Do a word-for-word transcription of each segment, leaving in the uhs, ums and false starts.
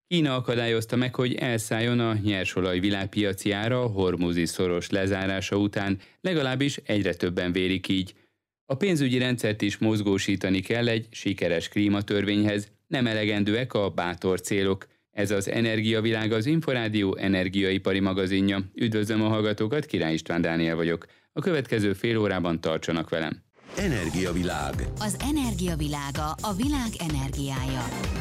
Kína akadályozta meg, hogy elszálljon a nyersolaj világpiaci ára a hormuzi szoros lezárása után, legalábbis egyre többen vélik így. A pénzügyi rendszert is mozgósítani kell egy sikeres klímatörvényhez, nem elegendőek a bátor célok. Ez az Energiavilág, az Inforádió energiaipari magazinja. Üdvözlöm a hallgatókat, Király István Dániel vagyok. A következő fél órában tartsanak velem. Energiavilág. Az energiavilága, a világ energiája.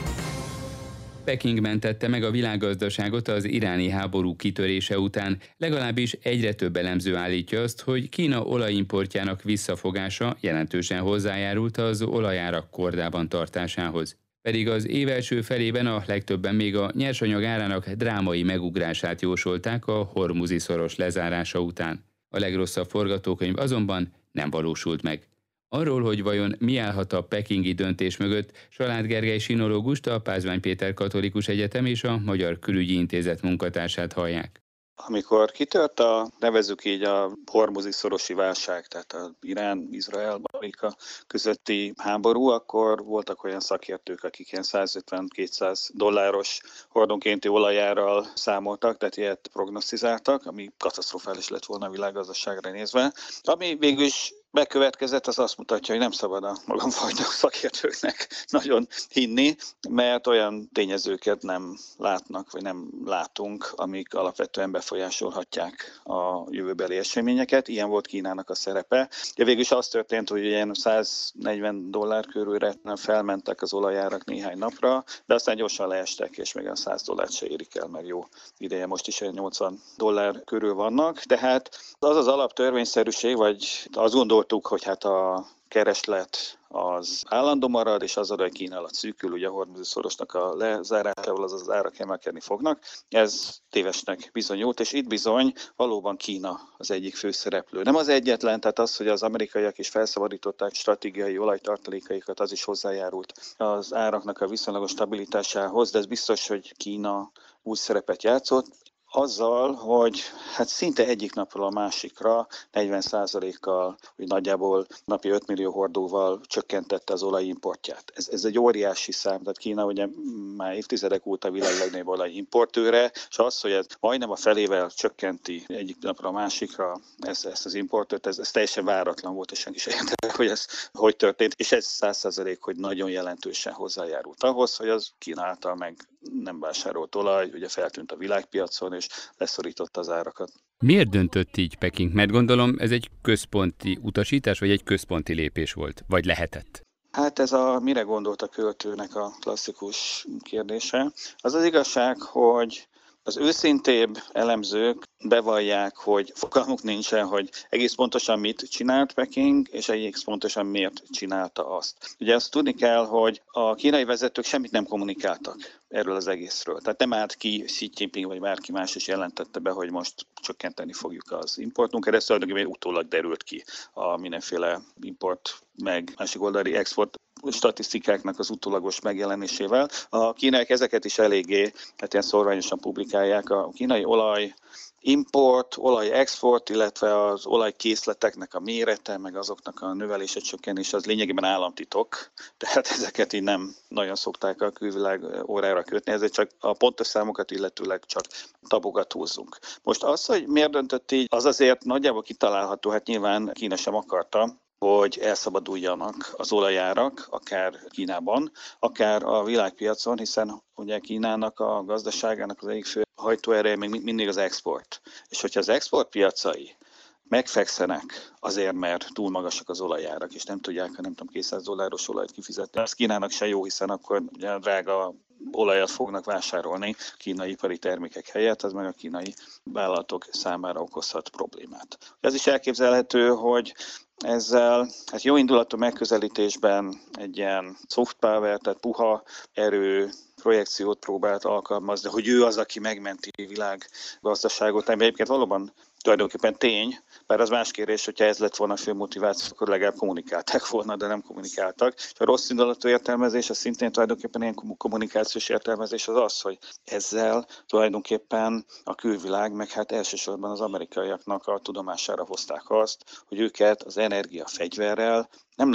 Peking mentette meg a világgazdaságot az iráni háború kitörése után, legalábbis egyre több elemző állítja azt, hogy Kína olajimportjának visszafogása jelentősen hozzájárult az olajárak kordában tartásához. Pedig az év első felében a legtöbben még a nyersanyag árának drámai megugrását jósolták a hormuzi szoros lezárása után. A legrosszabb forgatókönyv azonban nem valósult meg. Arról, hogy vajon mi állhat a pekingi döntés mögött, Salád Gergely sinológust, a Pázmány Péter Katolikus Egyetem és a Magyar Külügyi Intézet munkatársát hallják. Amikor kitört a, nevezzük így a hormuzi szorosi válság, tehát az Irán, Izrael, Amerika közötti háború, akkor voltak olyan szakértők, akik ilyen százötven-kétszáz dolláros hordonkénti olajárral számoltak, tehát ilyet prognosztizáltak, ami katasztrofális lett volna a világgazdaságra nézve. Ami végül is bekövetkezett, az azt mutatja, hogy nem szabad a magamfajta szakértőknek nagyon hinni, mert olyan tényezőket nem látnak, vagy nem látunk, amik alapvetően befolyásolhatják a jövőbeli eseményeket. Ilyen volt Kínának a szerepe. De végül is az történt, hogy ilyen száznegyven dollár körülre felmentek az olajárak néhány napra, de aztán gyorsan leestek, és még a száz dollárt se érik el, meg jó ideje most is nyolcvan dollár körül vannak. Tehát az az alaptörvényszerűség, vagy azt gondoltuk, hogy hát a kereslet az állandó marad, és az a kínálat szűkül, ugye a hormuzi szorosnak a lezárásával az az árak emelkedni fognak. Ez tévesnek bizonyult, és itt bizony valóban Kína az egyik főszereplő. Nem az egyetlen, tehát az, hogy az amerikaiak is felszabadították stratégiai olajtartalékaikat, az is hozzájárult az áraknak a viszonylagos stabilitásához, de ez biztos, hogy Kína új szerepet játszott. Azzal, hogy hát szinte egyik napról a másikra negyven százalékkal, úgy nagyjából napi öt millió hordóval csökkentette az olajimportját. Ez, ez egy óriási szám, tehát Kína ugye már évtizedek óta a világ legnagyobb olajimportőre, és az, hogy ez majdnem a felével csökkenti egyik napról a másikra ezt, ezt az importot, ez, ez teljesen váratlan volt, és senki sem értette, hogy ez hogy történt, és ez száz százalék, hogy nagyon jelentősen hozzájárult ahhoz, hogy az Kína által meg nem vásárolt olaj, ugye feltűnt a világpiacon, és leszorította az árakat. Miért döntött így Peking? Mert gondolom ez egy központi utasítás, vagy egy központi lépés volt, vagy lehetett? Hát ez a mire gondolt a költőnek a klasszikus kérdése. Az az igazság, hogy az őszintébb elemzők bevallják, hogy fogalmuk nincsen, hogy egész pontosan mit csinált Peking, és egész pontosan miért csinálta azt. Ugye azt tudni kell, hogy a kínai vezetők semmit nem kommunikáltak erről az egészről. Tehát nem állt ki Xi Jinping vagy bárki más is jelentette be, hogy most csökkenteni fogjuk az importunkat. Ez tulajdonképpen utólag derült ki a mindenféle import meg másik oldali export statisztikáknak az utólagos megjelenésével. A kínaiak ezeket is eléggé, hát ilyen szorványosan publikálják. A kínai olaj import, olaj-export, illetve az olajkészleteknek a mérete, meg azoknak a növelése, csökkenése, az lényegében államtitok. Tehát ezeket így nem nagyon szokták a külvilág órára kötni, ezért csak a pontos számokat illetőleg csak tabogat húzzunk. Most az, hogy miért döntött így, az azért nagyjából kitalálható, hát nyilván Kína sem akarta, hogy elszabaduljanak az olajárak, akár Kínában, akár a világpiacon, hiszen ugye Kínának a gazdaságának az egyik fő hajtóereje még mindig az export. És hogyha az export piacai megfekszenek azért, mert túl magasak az olajárak, és nem tudják, ha nem tudom, kétszáz dolláros olajat kifizetni. Ez Kínának se jó, hiszen akkor ugye drága olajat fognak vásárolni kínai ipari termékek helyett, az meg a kínai vállalatok számára okozhat problémát. Ez is elképzelhető, hogy ezzel hát jó indulatú megközelítésben egy ilyen soft power, tehát puha erő projekciót próbált alkalmazni, hogy ő az, aki megmenti a világgazdaságot, ami egyébként valóban tulajdonképpen tény, bár az más kérdés, hogyha ez lett volna a fő motiváció, akkor legalább kommunikálták volna, de nem kommunikáltak. És a rossz indulatú értelmezés, az szintén tulajdonképpen ilyen kommunikációs értelmezés az az, hogy ezzel tulajdonképpen a külvilág, meg hát elsősorban az amerikaiaknak a tudomására hozták azt, hogy őket az energia fegyverrel nem lehet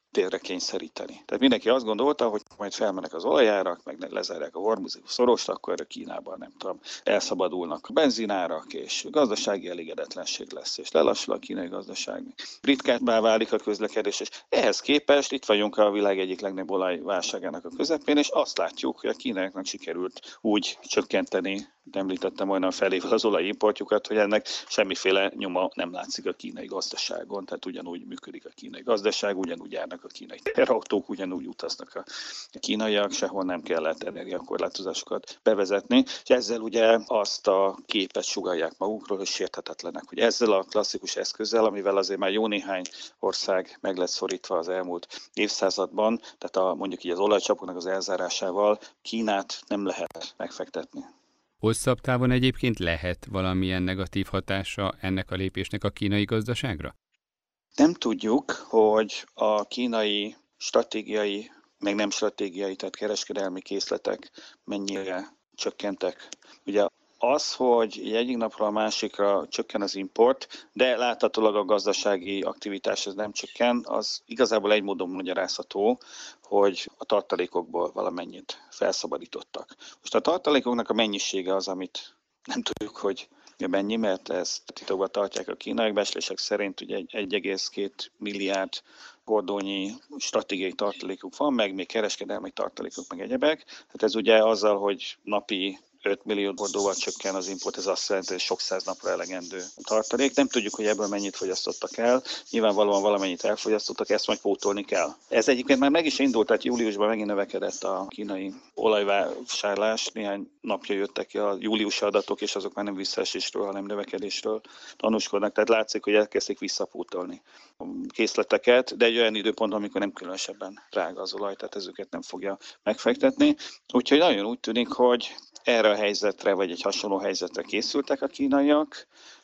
térre kényszeríteni. Tehát mindenki azt gondolta, hogy majd felmennek az olajárak, meg lezárják a Hormuzi szorost, akkor Kínában nem tudom, elszabadulnak a benzinárak, és gazdasági elégedetlenség lesz, és lelassul a kínai gazdaság. Ritkábbá válik a közlekedés, és ehhez képest itt vagyunk a világ egyik legnagyobb olajválságának a közepén, és azt látjuk, hogy a kínaiaknak sikerült úgy csökkenteni, említettem majdnem felével az olajimportjukat, hogy ennek semmiféle nyoma nem látszik a kínai gazdaságon, tehát ugyanúgy működik a kínai gazdaság, ugyanúgy járnak a kínai teherautók, ugyanúgy utaznak a kínaiak, sehol nem kellett energiakorlátozásokat bevezetni, és ezzel ugye azt a képet sugallják magukról, hogy sérthetetlenek, hogy ezzel a klasszikus eszközzel, amivel azért már jó néhány ország meg lett szorítva az elmúlt évszázadban, tehát a, mondjuk így az olajcsapoknak az elzárásával Kínát nem lehet megfektetni. Hosszabb távon egyébként lehet valamilyen negatív hatása ennek a lépésnek a kínai gazdaságra? Nem tudjuk, hogy a kínai stratégiai, meg nem stratégiai, tehát kereskedelmi készletek mennyire csökkentek. Ugye az, hogy egyik napról a másikra csökken az import, de láthatólag a gazdasági aktivitás ez nem csökken, az igazából egy módon magyarázható, hogy a tartalékokból valamennyit felszabadítottak. Most a tartalékoknak a mennyisége az, amit nem tudjuk, hogy mennyi, mert ezt titokban tartják a kínaiak, becslések szerint ugye egy egész két milliárd hordónyi stratégiai tartalékuk van, meg még kereskedelmi tartalékok, meg egyebek. Tehát ez ugye azzal, hogy napi öt millió hordóval csökken az import, ez azt jelenti, hogy sok száz napra elegendő tartalék. Nem tudjuk, hogy ebből mennyit fogyasztottak el. Nyilvánvalóan valamennyit elfogyasztottak, ezt majd pótolni kell. Ez egyébként már meg is indult, tehát júliusban megint növekedett a kínai olajvásárlás. Néhány napja jöttek ki a júliusi adatok, és azok már nem visszaesésről, hanem növekedésről tanúskodnak. Tehát látszik, hogy elkezdték visszapótolni a készleteket, de egy olyan időpontban, amikor nem különösebben drága az olaj, tehát ezeket nem fogja megfektetni. Úgyhogy nagyon úgy tűnik, hogy erre a helyzetre, vagy egy hasonló helyzetre készültek a kínaiak,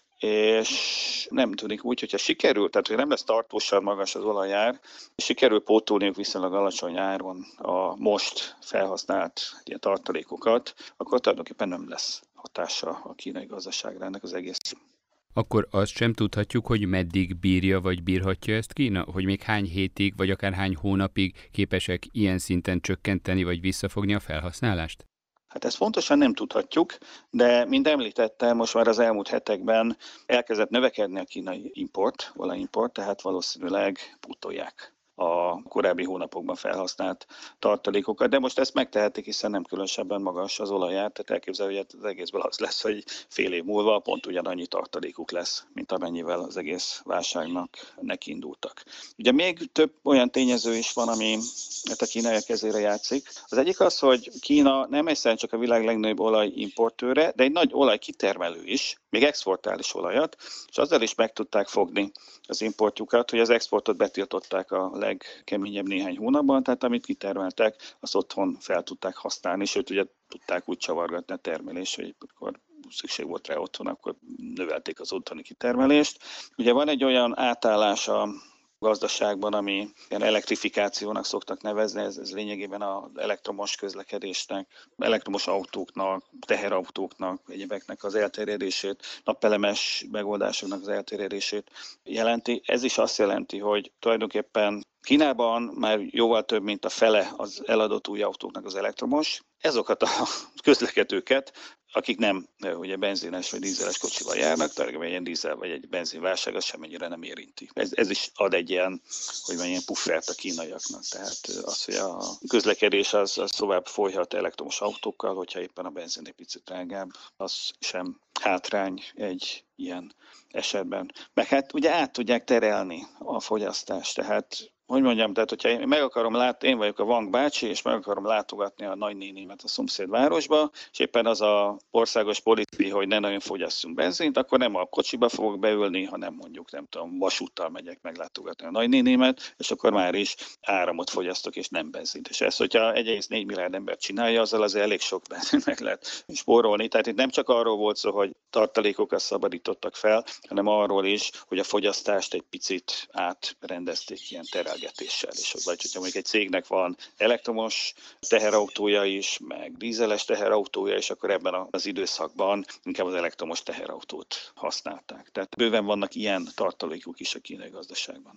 és nem tűnik úgy, hogyha sikerül, tehát hogy nem lesz tartósan magas az olajár, és sikerül pótolniuk viszonylag alacsony áron a most felhasznált ilyen tartalékokat, akkor tulajdonképpen nem lesz hatása a kínai gazdaságra ennek az egész. Akkor azt sem tudhatjuk, hogy meddig bírja vagy bírhatja ezt Kína? Hogy még hány hétig, vagy akár hány hónapig képesek ilyen szinten csökkenteni vagy visszafogni a felhasználást? Hát ezt pontosan nem tudhatjuk, de mint említettem, most már az elmúlt hetekben elkezdett növekedni a kínai import, olajimport, tehát valószínűleg pótolják a korábbi hónapokban felhasznált tartalékokat, de most ezt megtehetik, hiszen nem különösebben magas az olajár, tehát elképzelhető, hogy az egészből az lesz, hogy fél év múlva pont ugyanannyi tartalékuk lesz, mint amennyivel az egész válságnak nekiindultak. Ugye még több olyan tényező is van, ami hát a kínaiak kezére játszik. Az egyik az, hogy Kína nem egyszerűen csak a világ legnagyobb olajimportőre, de egy nagy olajkitermelő is, még exportál is olajat, és azzal is meg tudták fogni az importjukat, hogy az exportot betiltották a legkeményebb néhány hónapban, tehát amit kitermeltek, azt otthon fel tudták használni, sőt ugye tudták úgy csavargatni a termelést, hogy akkor szükség volt rá otthon, akkor növelték az otthoni kitermelést. Ugye van egy olyan átállás a gazdaságban, ami ilyen elektrifikációnak szoktak nevezni, ez, ez lényegében az elektromos közlekedésnek, elektromos autóknak, teherautóknak, egyebeknek az elterjedését, napelemes megoldásoknak az elterjedését jelenti. Ez is azt jelenti, hogy tulajdonképpen Kínában már jóval több, mint a fele az eladott új autóknak az elektromos. Ezokat a közlekedőket, akik nem ugye benzines vagy dízeles kocsival járnak, tehát egy ilyen dízel vagy egy benzinválság, az semmennyire nem érinti. Ez, ez is ad egy ilyen, hogy van ilyen puffert a kínaiaknak. Tehát az, hogy a közlekedés az, az tovább folyhat elektromos autókkal, hogyha éppen a benzin egy picit drágább, az sem hátrány egy ilyen esetben. Meg hát ugye át tudják terelni a fogyasztást, tehát hogy mondjam, tehát hogyha én meg akarom látni, én vagyok a Wang bácsi, és meg akarom látogatni a nagynénémet a szomszédvárosba, és éppen az a országos politika, hogy ne nagyon fogyasszunk benzint, akkor nem a kocsiba fogok beülni, hanem mondjuk, nem tudom, vasúttal megyek meglátogatni a nagynénémet, és akkor már is áramot fogyasztok, és nem benzint. És ezt, hogyha egy egész négy milliárd ember csinálja, azzal azért elég sok benzint meg lehet spórolni. Tehát itt nem csak arról volt szó, hogy tartalékokat szabadítottak fel, hanem arról is, hogy a fogyasztást egy picit átrendezték ilyen terelgetéssel. És vagy hogyha mondjuk egy cégnek van elektromos teherautója is, meg dízeles teherautója, és akkor ebben az időszakban inkább az elektromos teherautót használták. Tehát bőven vannak ilyen tartalékok is a kínai gazdaságban.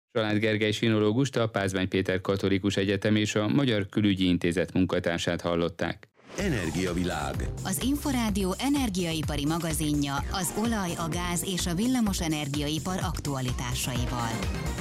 Salád Gergely sinológust, a Pázmány Péter Katolikus Egyetem és a Magyar Külügyi Intézet munkatársát hallották. Energiavilág. Az Inforádió energiaipari magazinja az olaj, a gáz és a villamos energiaipar aktualitásaival.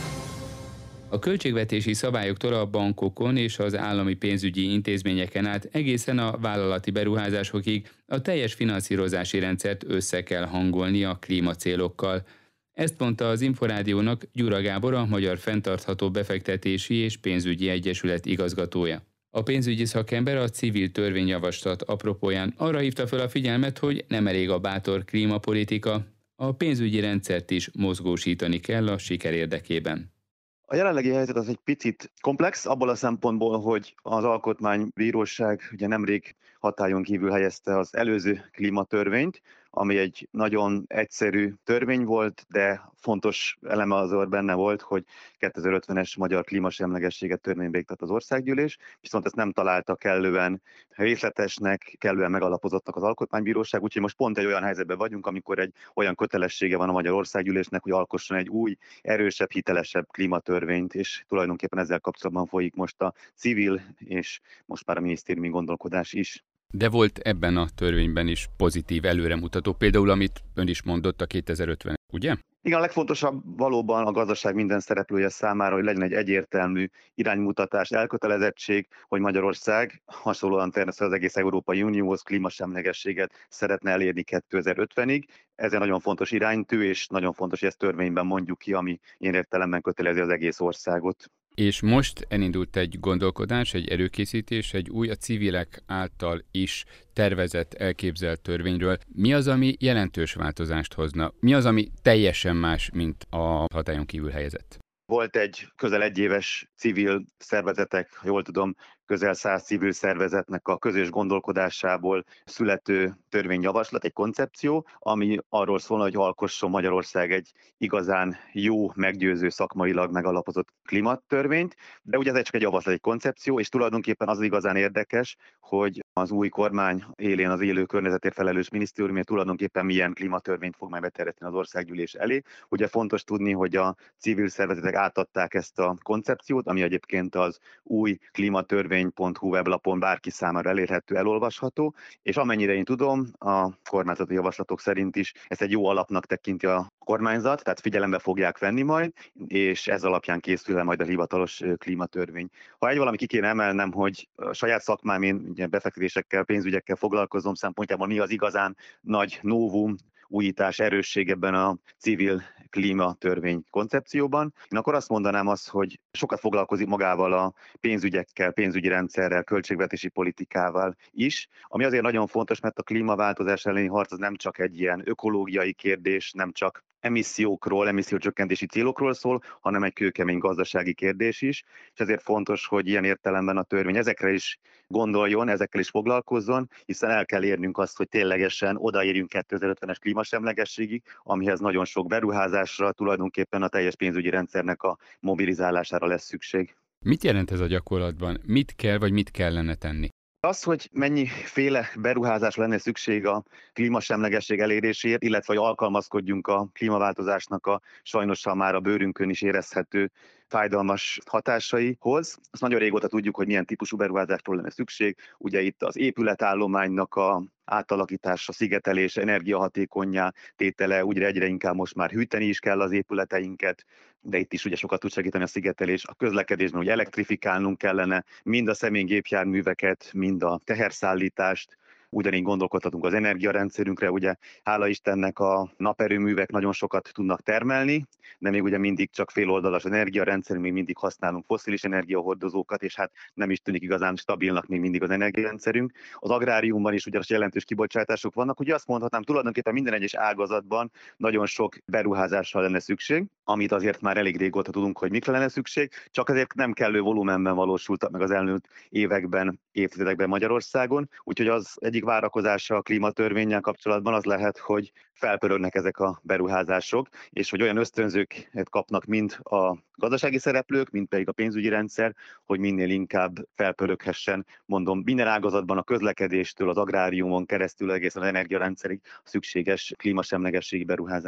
A költségvetési szabályoktól a bankokon és az állami pénzügyi intézményeken át egészen a vállalati beruházásokig a teljes finanszírozási rendszert össze kell hangolni a klímacélokkal. Ezt mondta az Inforádiónak Gyura Gábor, a Magyar Fenntartható Befektetési és Pénzügyi Egyesület igazgatója. A pénzügyi szakember a civil törvényjavaslat apropóján arra hívta fel a figyelmet, hogy nem elég a bátor klímapolitika, a pénzügyi rendszert is mozgósítani kell a siker érdekében. A jelenlegi helyzet az egy picit komplex, abból a szempontból, hogy az Alkotmánybíróság ugye nemrég hatályon kívül helyezte az előző klímatörvényt, ami egy nagyon egyszerű törvény volt, de fontos eleme azért benne volt, hogy kétezer-ötvenes magyar klímasemlegességet törvénybe iktatt az országgyűlés, viszont ezt nem találta kellően részletesnek, kellően megalapozottnak az Alkotmánybíróság, úgyhogy most pont egy olyan helyzetben vagyunk, amikor egy olyan kötelessége van a magyar országgyűlésnek, hogy alkosson egy új, erősebb, hitelesebb klímatörvényt, és tulajdonképpen ezzel kapcsolatban folyik most a civil és most már a minisztériumi gondolkodás is. De volt ebben a törvényben is pozitív előremutató, például amit ön is mondott, a kétezer-ötven, ugye? Igen, a legfontosabb valóban a gazdaság minden szereplője számára, hogy legyen egy egyértelmű iránymutatás, elkötelezettség, hogy Magyarország hasonlóan természetesen az egész Európai Unióhoz klímasemlegességet szeretne elérni kétezer-ötvenig. Ez egy nagyon fontos iránytű, és nagyon fontos, hogy ezt törvényben mondjuk ki, ami ilyen értelemben kötelezi az egész országot. És most elindult egy gondolkodás, egy előkészítés, egy új, a civilek által is tervezett, elképzelt törvényről. Mi az, ami jelentős változást hozna? Mi az, ami teljesen más, mint a hatályon kívül helyezett? Volt egy közel egyéves civil szervezetek, ha jól tudom, közel száz civil szervezetnek a közös gondolkodásából születő törvényjavaslat, egy koncepció, ami arról szól, hogy alkosson Magyarország egy igazán jó, meggyőző, szakmailag megalapozott klímatörvényt, de ugye ez csak egy javaslat, egy koncepció, és tulajdonképpen az igazán érdekes, hogy az új kormány élén az élő környezetért felelős minisztérium tulajdonképpen milyen klímatörvényt fog majd beterjeszteni az országgyűlés elé. Ugye fontos tudni, hogy a civil szervezetek átadták ezt a koncepciót, ami egyébként az új klímatörvény pont hu weblapon bárki számára elérhető, elolvasható, és amennyire én tudom, a kormányzati javaslatok szerint is ezt egy jó alapnak tekinti a kormányzat, tehát figyelembe fogják venni majd, és ez alapján készül el majd a hivatalos klímatörvény. Ha egy valami ki kéne emelnem, hogy a saját szakmám, én ugye befektetésekkel, pénzügyekkel foglalkozom szempontjából, mi az igazán nagy novum, újítás, erősség ebben a civil klímatörvény koncepcióban. Én akkor azt mondanám azt, hogy sokat foglalkozik magával a pénzügyekkel, pénzügyi rendszerrel, költségvetési politikával is, ami azért nagyon fontos, mert a klímaváltozás elleni harc az nem csak egy ilyen ökológiai kérdés, nem csak emissziókról, emissziócsökkentési célokról szól, hanem egy kőkemény gazdasági kérdés is, és ezért fontos, hogy ilyen értelemben a törvény ezekre is gondoljon, ezekkel is foglalkozzon, hiszen el kell érnünk azt, hogy ténylegesen odaérjünk kétezer-ötvenes klímasemlegességig, amihez nagyon sok beruházásra, tulajdonképpen a teljes pénzügyi rendszernek a mobilizálására lesz szükség. Mit jelent ez a gyakorlatban? Mit kell vagy mit kellene tenni? Az, hogy mennyiféle beruházás lenne szükség a klímasemlegesség eléréséért, illetve hogy alkalmazkodjunk a klímaváltozásnak a sajnos már a bőrünkön is érezhető fájdalmas hatásaihoz. Azt nagyon régóta tudjuk, hogy milyen típusú beruházásról lenne szükség. Ugye itt az épületállománynak a átalakítása, szigetelése, energiahatékonnyá tétele, ugye egyre inkább most már hűteni is kell az épületeinket, de itt is ugye sokat tud segíteni a szigetelés. A közlekedésben ugye elektrifikálnunk kellene mind a személygépjárműveket, mind a teherszállítást, ugyanígy gondolkodhatunk az energiarendszerünkre, ugye hála Istennek a naperőművek nagyon sokat tudnak termelni, de még ugye mindig csak féloldalas energiarendszer, még mindig használunk fosszilis energiahordozókat, és hát nem is tűnik igazán stabilnak még mindig az energiarendszerünk. Az agráriumban is ugye jelentős kibocsátások vannak, ugye azt mondhatnám, tulajdonképpen minden egyes ágazatban nagyon sok beruházásra lenne szükség, amit azért már elég régóta tudunk, hogy mikre lenne szükség, csak azért nem kellő volumenben valósultak meg az elmúlt években, évtizedekben Magyarországon, úgyhogy az egyik várakozása a klímatörvénnyel kapcsolatban az lehet, hogy felpörögnek ezek a beruházások, és hogy olyan ösztönzőket kapnak mind a gazdasági szereplők, mind pedig a pénzügyi rendszer, hogy minél inkább felpöröghessen, mondom, minden ágazatban a közlekedéstől, az agráriumon keresztül egészen az energiarendszerig szükséges klímasemlegességi beruházások.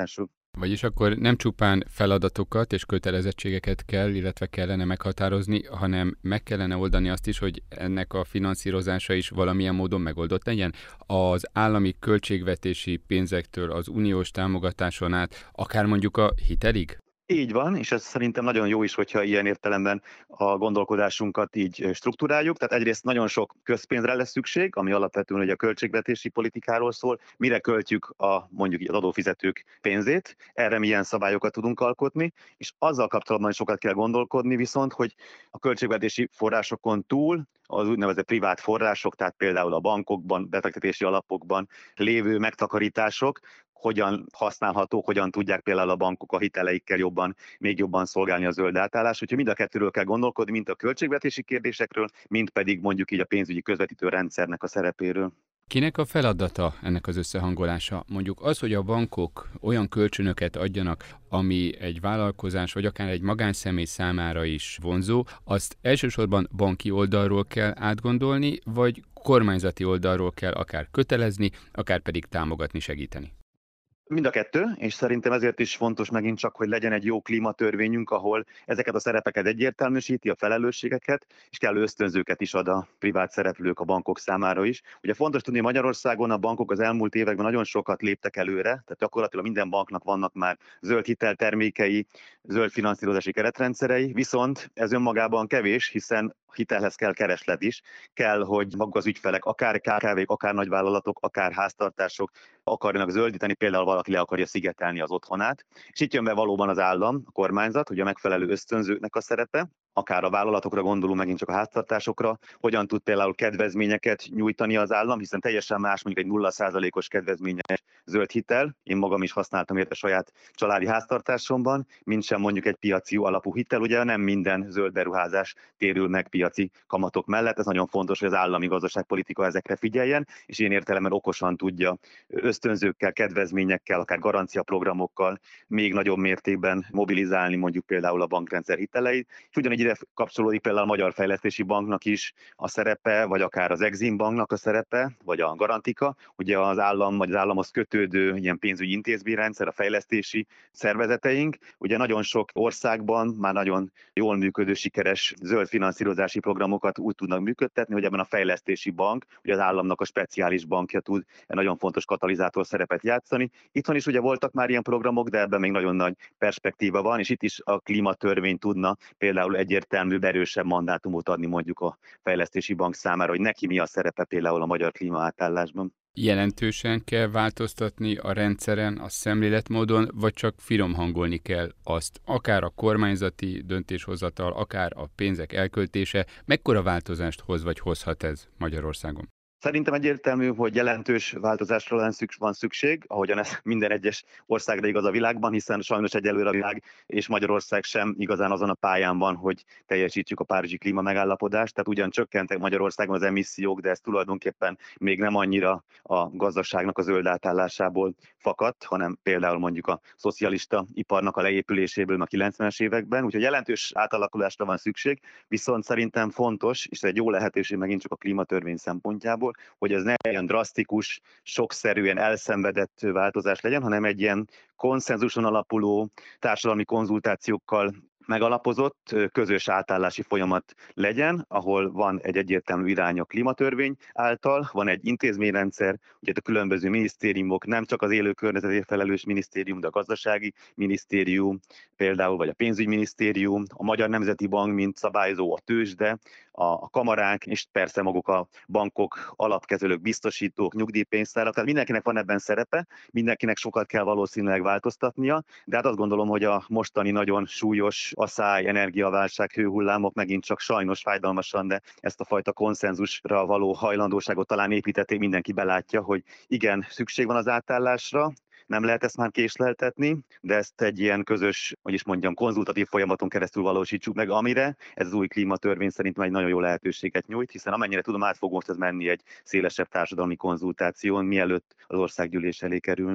Vagyis akkor nem csupán feladatokat és kötelezettségeket kell, illetve kellene meghatározni, hanem meg kellene oldani azt is, hogy ennek a finanszírozása is valamilyen módon megoldott legyen. Az állami költségvetési pénzektől az uniós támogatáson át, akár mondjuk a hitelig? Így van, és ez szerintem nagyon jó is, hogyha ilyen értelemben a gondolkodásunkat így strukturáljuk. Tehát egyrészt nagyon sok közpénzre lesz szükség, ami alapvetően ugye a költségvetési politikáról szól, mire költjük a mondjuk az adófizetők pénzét, erre milyen szabályokat tudunk alkotni, és azzal kapcsolatban is sokat kell gondolkodni viszont, hogy a költségvetési forrásokon túl az úgynevezett privát források, tehát például a bankokban, befektetési alapokban lévő megtakarítások, hogyan használhatók, hogyan tudják például a bankok a hiteleikkel jobban, még jobban szolgálni a zöld átállást. Úgyhogy mind a kettőről kell gondolkodni, mint a költségvetési kérdésekről, mint pedig mondjuk így a pénzügyi közvetítő rendszernek a szerepéről. Kinek a feladata ennek az összehangolása? Mondjuk az, hogy a bankok olyan kölcsönöket adjanak, ami egy vállalkozás vagy akár egy magánszemély számára is vonzó, azt elsősorban banki oldalról kell átgondolni, vagy kormányzati oldalról kell akár kötelezni, akár pedig támogatni, segíteni? Mind a kettő, és szerintem ezért is fontos megint csak, hogy legyen egy jó klímatörvényünk, ahol ezeket a szerepeket egyértelműsíti, a felelősségeket, és kellő ösztönzőket is ad a privát szereplők a bankok számára is. Ugye fontos tudni, hogy Magyarországon a bankok az elmúlt években nagyon sokat léptek előre, tehát gyakorlatilag minden banknak vannak már zöld hiteltermékei, zöld finanszírozási keretrendszerei, viszont ez önmagában kevés, hiszen hitelhez kell kereslet is, kell, hogy maguk az ügyfelek, akár ká ká vék, akár nagyvállalatok, akár háztartások akarjanak zöldíteni, például valaki le akarja szigetelni az otthonát. És itt jön be valóban az állam, a kormányzat, hogy a megfelelő ösztönzőknek a szerepe, akár a vállalatokra gondolunk, megint csak a háztartásokra, hogyan tud például kedvezményeket nyújtani az állam, hiszen teljesen más mondjuk egy nulla százalékos kedvezményes zöld hitel, én magam is használtam érte saját családi háztartásomban, mint sem mondjuk egy piaci alapú hitel, ugye nem minden zöld beruházás térül meg piaci kamatok mellett, ez nagyon fontos, hogy az állami gazdaságpolitika ezekre figyeljen, és ilyen értelemben okosan tudja ösztönzőkkel, kedvezményekkel, akár garanciaprogramokkal még nagyobb mértékben mobilizálni mondjuk például a bankrendszer hiteleit. És ugyanígy ide kapcsolódik például a Magyar Fejlesztési Banknak is a szerepe, vagy akár az Exim Banknak a szerepe, vagy a Garantika, ugye az állam, vagy az államhoz kötődő ilyen pénzügyi intézményrendszer, a fejlesztési szervezeteink. Ugye nagyon sok országban már nagyon jól működő, sikeres zöld finanszírozási programokat úgy tudnak működtetni, hogy ebben a fejlesztési bank, ugye az államnak a speciális bankja tud egy nagyon fontos katalizátor szerepet játszani. Itthon is ugye voltak már ilyen programok, de ebben még nagyon nagy perspektíva van, és itt is a klímatörvény tudna például egyértelmű, erősebb mandátumot adni mondjuk a fejlesztési bank számára, hogy neki mi a szerepe például a magyar klímaátállásban. Jelentősen kell változtatni a rendszeren, a szemléletmódon, vagy csak finom hangolni kell azt, akár a kormányzati döntéshozatal, akár a pénzek elköltése, mekkora változást hoz vagy hozhat ez Magyarországon? Szerintem egyértelmű, hogy jelentős változásra van szükség, ahogyan ez minden egyes országra igaz a világban, hiszen sajnos egyelőre a világ és Magyarország sem igazán azon a pályán van, hogy teljesítsük a párizsi klíma megállapodást. Tehát ugyan csökkentek Magyarországon az emissziók, de ez tulajdonképpen még nem annyira a gazdaságnak a zöld átállásából fakadt, hanem például mondjuk a szocialista iparnak a leépüléséből a kilencvenes években. Úgyhogy jelentős átalakulásra van szükség, viszont szerintem fontos, és ez egy jó lehetőség megint csak a klímatörvény szempontjából, hogy ez ne ilyen drasztikus, sokszerűen elszenvedett változás legyen, hanem egy ilyen konszenzuson alapuló társadalmi konzultációkkal megalapozott, közös átállási folyamat legyen, ahol van egy egyértelmű irány a klímatörvény által, van egy intézményrendszer, ugye a különböző minisztériumok, nem csak az élő környezetért felelős minisztérium, de a gazdasági minisztérium például, vagy a pénzügyminisztérium, a Magyar Nemzeti Bank, mint szabályozó, a tőzsde, a kamarák, és persze maguk a bankok, alapkezelők, biztosítók, nyugdíjpénztárak, tehát mindenkinek van ebben szerepe, mindenkinek sokat kell valószínűleg változtatnia, de hát azt gondolom, hogy a mostani nagyon súlyos asszály, energiaválság, hőhullámok megint csak sajnos fájdalmasan, de ezt a fajta konszenzusra való hajlandóságot talán építették, mindenki belátja, hogy igen, szükség van az átállásra, nem lehet ezt már késleltetni, de ezt egy ilyen közös, hogy is mondjam, konzultatív folyamaton keresztül valósítsuk meg, amire ez az új klímatörvény szerintem egy nagyon jó lehetőséget nyújt, hiszen amennyire tudom, át fog most ez menni egy szélesebb társadalmi konzultáción, mielőtt az országgyűlés elé kerülne.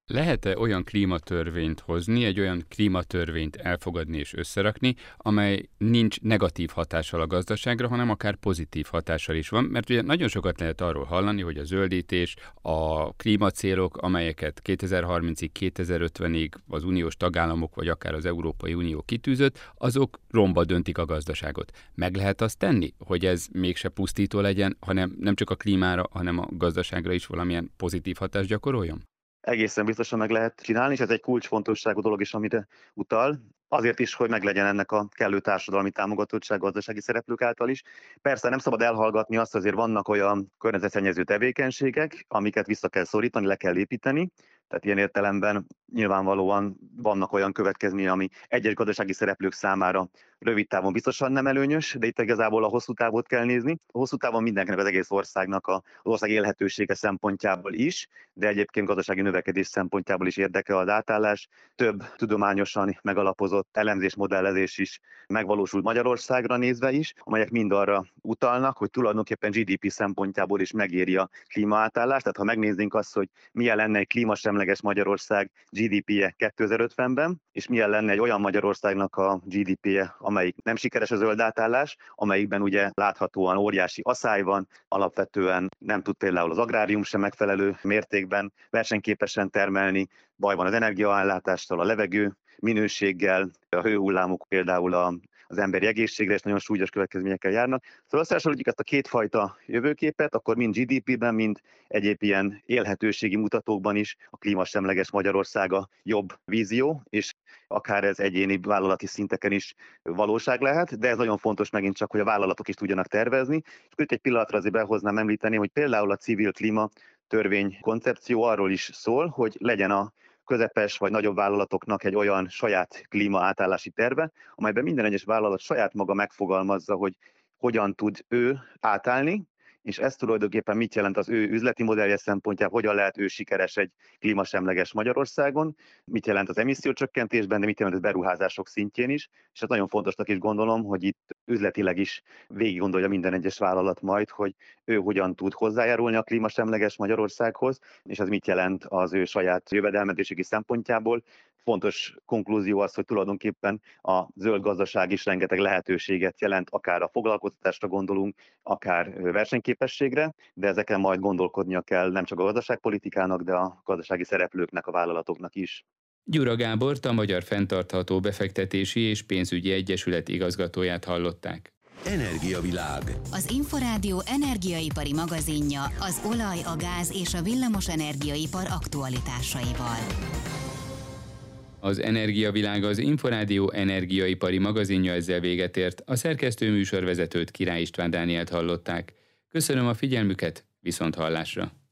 Lehet-e olyan klímatörvényt hozni, egy olyan klímatörvényt elfogadni és összerakni, amely nincs negatív hatással a gazdaságra, hanem akár pozitív hatással is van? Mert ugye nagyon sokat lehet arról hallani, hogy a zöldítés, a klímacélok, amelyeket kétezer-harmincig, kétezer-ötvenig az uniós tagállamok, vagy akár az Európai Unió kitűzött, azok romba döntik a gazdaságot. Meg lehet azt tenni, hogy ez mégse pusztító legyen, hanem nem csak a klímára, hanem a gazdaságra is valamilyen pozitív hatást gyakoroljon? Egészen biztosan meg lehet csinálni, és ez egy kulcsfontosságú dolog is, amire utal. Azért is, hogy meglegyen ennek a kellő társadalmi támogatottság gazdasági szereplők által is. Persze nem szabad elhallgatni azt, azért vannak olyan környezetszennyező tevékenységek, amiket vissza kell szorítani, le kell építeni. Tehát ilyen értelemben nyilvánvalóan vannak olyan következmények, ami egyes gazdasági szereplők számára rövid távon biztosan nem előnyös, de itt igazából a hosszú távot kell nézni. A hosszú távon mindenkinek, az egész országnak, az ország élhetősége szempontjából is, de egyébként gazdasági növekedés szempontjából is érdeke az átállás. Több tudományosan megalapozott elemzés, modellezés is megvalósult Magyarországra nézve is, amelyek mind arra utalnak, hogy tulajdonképpen gé dé pé szempontjából is megéri a klímaátállás. Tehát ha megnézzünk azt, hogy milyen lenne egy klímasemleges Magyarország gé dé péje kétezer-ötvenben, és milyen lenne egy olyan Magyarországnak a gé dé péje, amelyik nem sikeres a zöld átállás, amelyikben ugye láthatóan óriási aszály van, alapvetően nem tud például az agrárium sem megfelelő mértékben versenyképesen termelni, baj van az energiaellátással, a levegő minőséggel, a hőhullámok például a az emberi egészségre és nagyon súlyos következményekkel járnak. Szóval összehasonlítjuk ezt a kétfajta jövőképet, akkor mind gé dé pében, mind egyéb ilyen élhetőségi mutatókban is a klímasemleges Magyarország a jobb vízió, és akár ez egyéni vállalati szinteken is valóság lehet, de ez nagyon fontos megint csak, hogy a vállalatok is tudjanak tervezni. És itt egy pillanatra azért behoznám említeni, hogy például a civil klíma törvény koncepció arról is szól, hogy legyen a közepes vagy nagyobb vállalatoknak egy olyan saját klímaátállási terve, amelyben minden egyes vállalat saját maga megfogalmazza, hogy hogyan tud ő átállni, és ez tulajdonképpen mit jelent az ő üzleti modellje szempontjából, hogyan lehet ő sikeres egy klímasemleges Magyarországon, mit jelent az emissziócsökkentésben, de mit jelent a beruházások szintjén is, és ez nagyon fontosnak is gondolom, hogy itt üzletileg is végig gondolja minden egyes vállalat majd, hogy ő hogyan tud hozzájárulni a klímasemleges Magyarországhoz, és ez mit jelent az ő saját jövedelmezési szempontjából. Fontos konklúzió az, hogy tulajdonképpen a zöld gazdaság is rengeteg lehetőséget jelent, akár a foglalkoztatásra gondolunk, akár versenyképességre, de ezeken majd gondolkodnia kell nem csak a gazdaságpolitikának, de a gazdasági szereplőknek, a vállalatoknak is. Gyura Gábort, a Magyar Fenntartható Befektetési és Pénzügyi Egyesület igazgatóját hallották. Energiavilág. Az Inforádió energiaipari magazinja az olaj, a gáz és a villamos energiaipar aktualitásaival. Az Energiavilág, az Inforádió energiaipari magazinja ezzel véget ért. A szerkesztő műsorvezetőt, Király István Dánielt hallották. Köszönöm a figyelmüket, viszont hallásra!